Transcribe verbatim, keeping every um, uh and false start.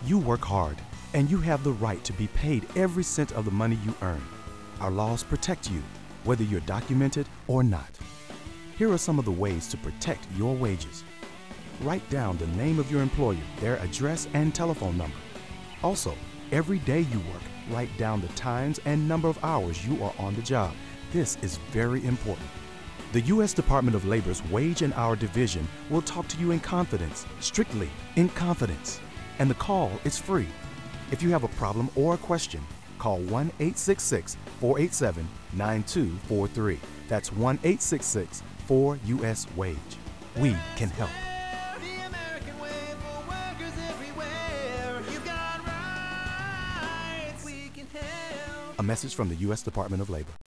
You work hard, and you have the right to be paid every cent of the money you earn. Our laws protect you, whether you're documented or not. Here are some of the ways to protect your wages. Write down the name of your employer, their address and telephone number. Also, every day you work, write down the times and number of hours you are on the job. This is very important. The U S Department of Labor's Wage and Hour Division will talk to you in confidence, strictly in confidence. And the call is free. If you have a problem or a question, call one eight six six, four eight seven, nine two four three. That's one eight six six, four U S WAGE. We can help. The American way for workers everywhere. You've got rights, we can help. A message from the U S Department of Labor.